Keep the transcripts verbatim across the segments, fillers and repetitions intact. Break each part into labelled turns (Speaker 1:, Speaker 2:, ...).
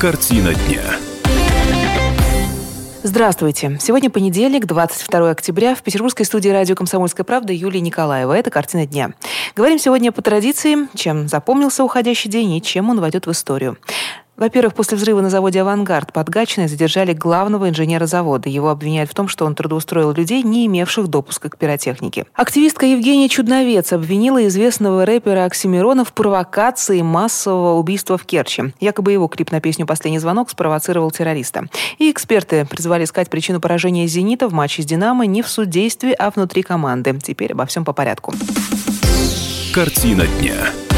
Speaker 1: Картина дня.
Speaker 2: Здравствуйте. Сегодня понедельник, двадцать второе октября. В петербургской студии радио «Комсомольская правда» Юлия Николаева. Это «Картина дня». Говорим сегодня по традиции, чем запомнился уходящий день и чем он войдет в историю. Во-первых, после взрыва на заводе «Авангард» под Гатчиной задержали главного инженера завода. Его обвиняют в том, что он трудоустроил людей, не имевших допуска к пиротехнике. Активистка Евгения Чудновец обвинила известного рэпера Оксимирона в провокации массового убийства в Керчи. Якобы его клип на песню «Последний звонок» спровоцировал террориста. И эксперты призвали искать причину поражения «Зенита» в матче с «Динамо» не в судействе, а внутри команды. Теперь обо всем по порядку.
Speaker 1: Картина дня.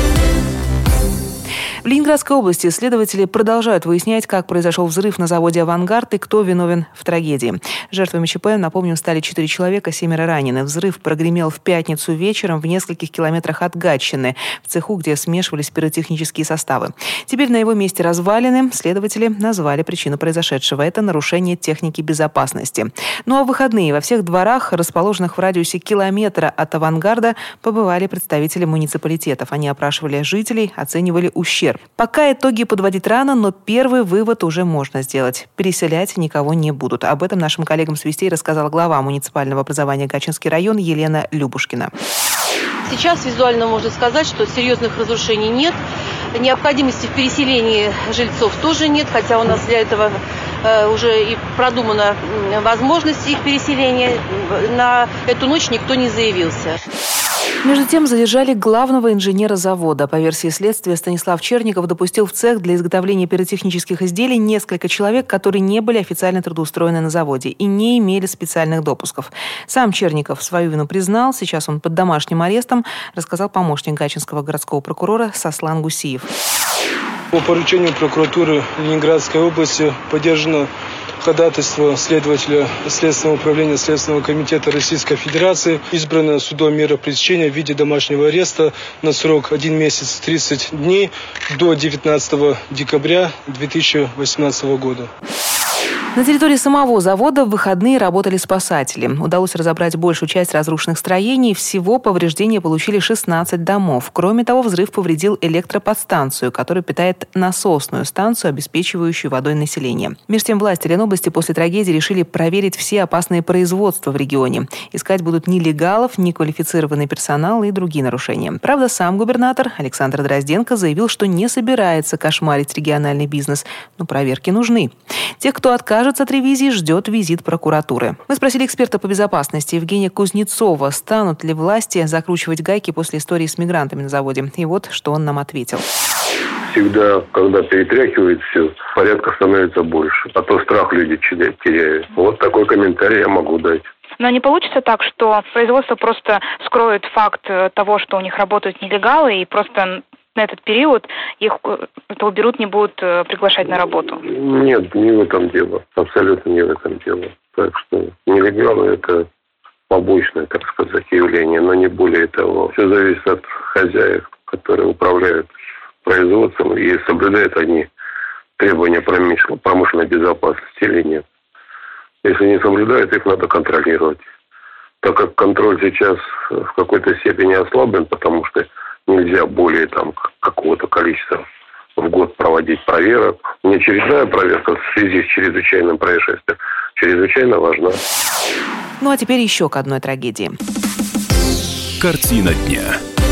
Speaker 2: В Ленинградской области следователи продолжают выяснять, как произошел взрыв на заводе «Авангард» и кто виновен в трагедии. Жертвами ЧП, напомню, стали четыре человека, семеро ранены. Взрыв прогремел в пятницу вечером в нескольких километрах от Гатчины, в цеху, где смешивались пиротехнические составы. Теперь на его месте развалины. Следователи назвали причину произошедшего. Это нарушение техники безопасности. Ну а в выходные во всех дворах, расположенных в радиусе километра от «Авангарда», побывали представители муниципалитетов. Они опрашивали жителей, оценивали ущерб. Пока итоги подводить рано, но первый вывод уже можно сделать. Переселять никого не будут. Об этом нашим коллегам с Вестей рассказала глава муниципального образования Гатчинский район Елена Любушкина.
Speaker 3: Сейчас визуально можно сказать, что серьезных разрушений нет. Необходимости в переселении жильцов тоже нет, хотя у нас для этого э, уже и продумана возможность их переселения. На эту ночь никто не заявился.
Speaker 2: Между тем, задержали главного инженера завода. По версии следствия, Станислав Черников допустил в цех для изготовления пиротехнических изделий несколько человек, которые не были официально трудоустроены на заводе и не имели специальных допусков. Сам Черников свою вину признал. Сейчас он под домашним арестом, рассказал помощник гатчинского городского прокурора Сослан Гусиев.
Speaker 4: По поручению прокуратуры Ленинградской области поддержано ходатайство следователя Следственного управления Следственного комитета Российской Федерации. Избрано судом мера пресечения в виде домашнего ареста на срок один месяц тридцать дней до девятнадцатого декабря две тысячи восемнадцатого года.
Speaker 2: На территории самого завода в выходные работали спасатели. Удалось разобрать большую часть разрушенных строений. Всего повреждения получили шестнадцать домов. Кроме того, взрыв повредил электроподстанцию, которая питает насосную станцию, обеспечивающую водой население. Между тем, власти Ленобласти после трагедии решили проверить все опасные производства в регионе. Искать будут нелегалов, неквалифицированный персонал и другие нарушения. Правда, сам губернатор Александр Дрозденко заявил, что не собирается кошмарить региональный бизнес, но проверки нужны. Тех, кто откажется от ревизии, ждет визит прокуратуры. Мы спросили эксперта по безопасности Евгения Кузнецова, станут ли власти закручивать гайки после истории с мигрантами на заводе. И вот, что он нам ответил.
Speaker 5: Всегда, когда перетряхивает все, порядка становится больше. А то страх люди теряют. Вот такой комментарий я могу дать.
Speaker 6: Но не получится так, что производство просто скроет факт того, что у них работают нелегалы, и просто на этот период их это уберут, не будут приглашать на работу?
Speaker 5: Нет, не в этом дело. Абсолютно не в этом дело. Так что нелегалы – это побочное, так сказать, явление, но не более того. Все зависит от хозяев, которые управляют производством, и соблюдают они требования промышленной безопасности или нет. Если не соблюдают, их надо контролировать. Так как контроль сейчас в какой-то степени ослаблен, потому что нельзя более там какого-то количества в год проводить проверок. Не очередная проверка в связи с чрезвычайным происшествием чрезвычайно важна.
Speaker 2: Ну а теперь еще к одной трагедии.
Speaker 1: Картина дня.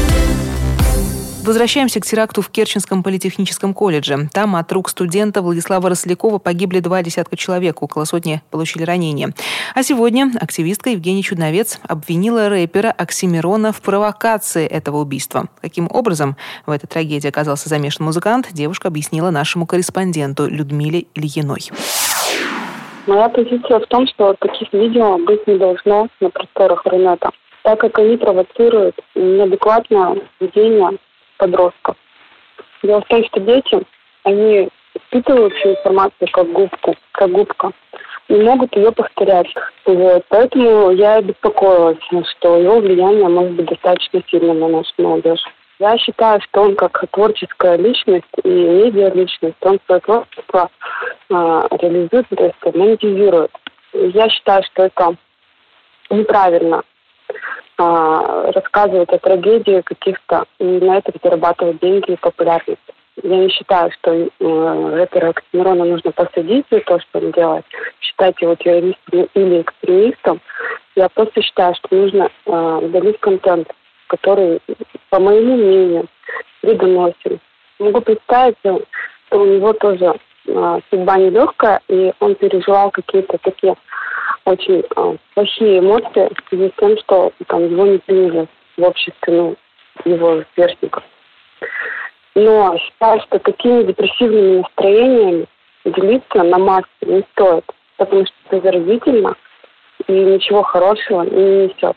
Speaker 2: Возвращаемся к теракту в Керченском политехническом колледже. Там от рук студента Владислава Рослякова погибли два десятка человек, около сотни получили ранения. А сегодня активистка Евгения Чудновец обвинила рэпера Оксимирона в провокации этого убийства. Каким образом в этой трагедии оказался замешан музыкант, девушка объяснила нашему корреспонденту Людмиле Ильиной.
Speaker 7: Моя позиция в том, что таких видео быть не должно на просторах Рунета, так как они провоцируют неадекватное поведение подростков. Дело в том, что дети, они впитывают всю информацию как губку, как губка, и могут ее повторять. Вот. Поэтому я и беспокоилась, что его влияние может быть достаточно сильным на нашу молодежь. Я считаю, что он как творческая личность и медиа-личность, он свое творчество э, реализует, то есть монетизирует. Я считаю, что это неправильно э, рассказывать о трагедии каких-то и на этом зарабатывать деньги и популярность. я не считаю, что э, рэпера Оксимирона нужно посадить за то, что он делает, считать его террористом или экстремистом. Я просто считаю, что нужно э, удалить контент, который, по моему мнению, вредоносен. Могу представить, что у него тоже э, судьба нелегкая, и он переживал какие-то такие очень э, плохие эмоции в связи с тем, что там, его не приняли в обществе, ну, его сверстников. Но считаю, что такими депрессивными настроениями делиться на массы не стоит, потому что это заразительно и ничего хорошего не несет.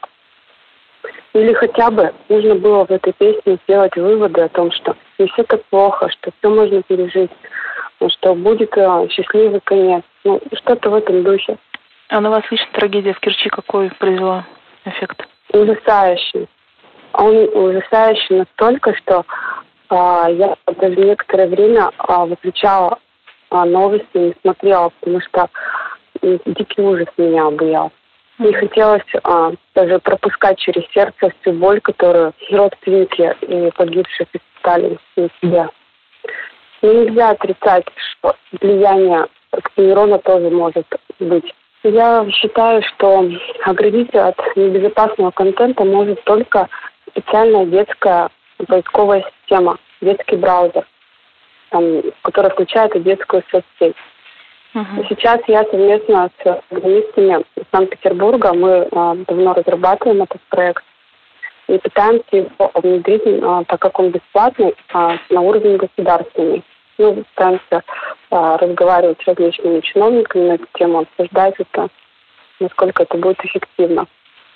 Speaker 7: Или хотя бы нужно было в этой песне сделать выводы о том, что не все так плохо, что все можно пережить, что будет э, счастливый конец. Ну, что-то в этом духе.
Speaker 6: А на вас лично трагедия в Керчи какой произвела эффект?
Speaker 7: Ужасающий. Он ужасающий настолько, что а, я даже некоторое время а, выключала а, новости, не смотрела, потому что м, дикий ужас меня обуял. Не хотелось а, даже пропускать через сердце всю боль, которую родственники и погибших испытали на себя. Но нельзя отрицать, что влияние Оксимирона тоже может быть. Я считаю, что оградить от небезопасного контента может только специальная детская поисковая система, детский браузер, там, который включает и детскую соцсеть. Uh-huh. Сейчас я совместно с программистами Санкт-Петербурга, мы а, давно разрабатываем этот проект и пытаемся его внедрить, а, так как он бесплатный, а, на уровень государственный. Мы пытаемся а, разговаривать с различными чиновниками на эту тему, обсуждать это, насколько это будет эффективно.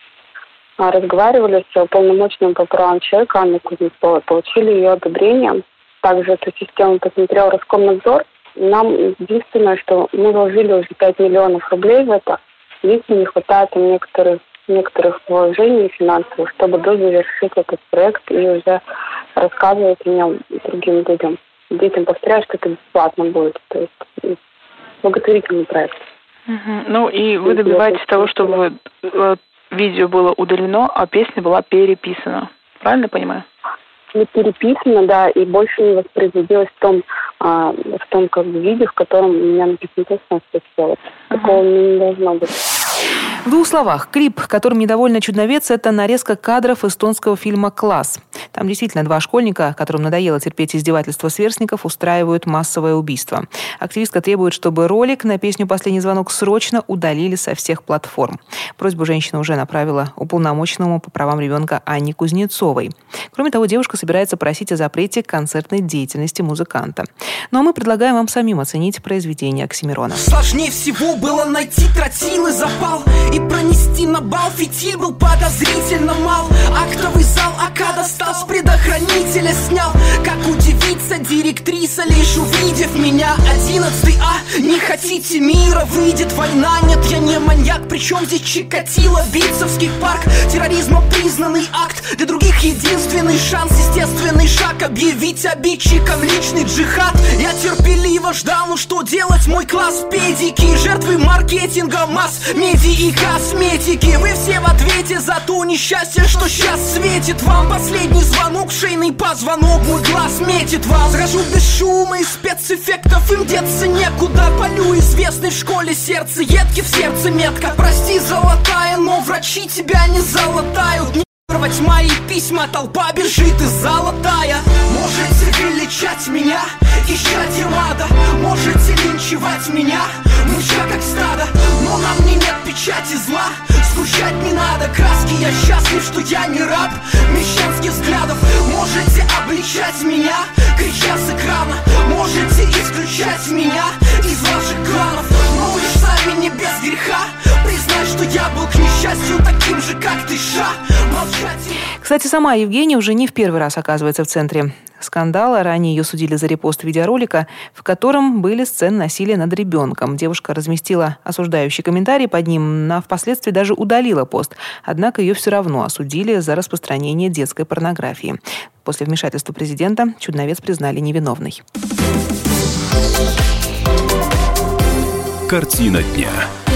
Speaker 7: А, разговаривали с уполномоченным по правам человека Анной Кузнецовой, получили ее одобрение. Также эту систему посмотрел Роскомнадзор. Нам единственное, что мы вложили уже пять миллионов рублей в это, если не хватает некоторых, некоторых вложений финансовых, чтобы дозавершить этот проект и уже рассказывать о нем другим людям. Детям повторяю, что это бесплатно будет. То есть благотворительный проект.
Speaker 6: Угу. Ну и вы добиваетесь того, чтобы видео было удалено, а песня была переписана. Правильно понимаю?
Speaker 7: Не переписано, да, и больше не воспроизводилось в том, а, в том как бы виде, в котором у меня написано точно все. Такого uh-huh. не должно быть.
Speaker 2: В двух словах, клип, которым недовольна Чудновец, это нарезка кадров эстонского фильма «Класс». Там действительно два школьника, которым надоело терпеть издевательства сверстников, устраивают массовое убийство. Активистка требует, чтобы ролик на песню «Последний звонок» срочно удалили со всех платформ. Просьбу женщина уже направила уполномоченному по правам ребенка Анне Кузнецовой. Кроме того, девушка собирается просить о запрете концертной деятельности музыканта. Ну а мы предлагаем вам самим оценить произведение Оксимирона.
Speaker 8: Сложнее всего было найти тротил и запал и пронести на бал. Фитиль был подозрительно мал. Актовый зал АК достал, с предохранителя снял. Как удивится директриса, лишь увидев меня. Одиннадцатый А, не хотите мира, выйдет война. Нет, я не маньяк, причем здесь Чикатило, Битцевский парк. Терроризмом признанный акт, для других единственный шанс, естественный шаг. Объявить обидчикам личный джихад. Я терпеливо ждал, ну что делать, мой класс педики. Жертвы маркетинга, масс, медиа и косметики. Вы все в ответе за то несчастье, что сейчас светит вам. Последний звонок, шейный позвонок, мой глаз метит вас. Схожу без шума и спецэффектов, им деться некуда. Полю известный в школе сердце, едки в сердце метка. Прости, золотая, но врачи тебя не залатают. Рвать мои письма, толпа бежит из золотая. Можете величать меня, ищать ада. Можете линчевать меня, мыча как стадо. Но на мне нет печати зла, скучать не надо. Краски, я счастлив, что я не раб мещанских взглядов. Можете обличать меня, крича с экрана. Можете исключать меня из ваших кланов. Но вы ж сами не без греха. Признай, что я был к несчастью таким же, как ты, ша.
Speaker 2: Кстати, сама Евгения уже не в первый раз оказывается в центре скандала. Ранее ее судили за репост видеоролика, в котором были сцены насилия над ребенком. Девушка разместила осуждающий комментарий под ним, а впоследствии даже удалила пост. Однако ее все равно осудили за распространение детской порнографии. После вмешательства президента Чудновец признали невиновной.
Speaker 1: Картина дня.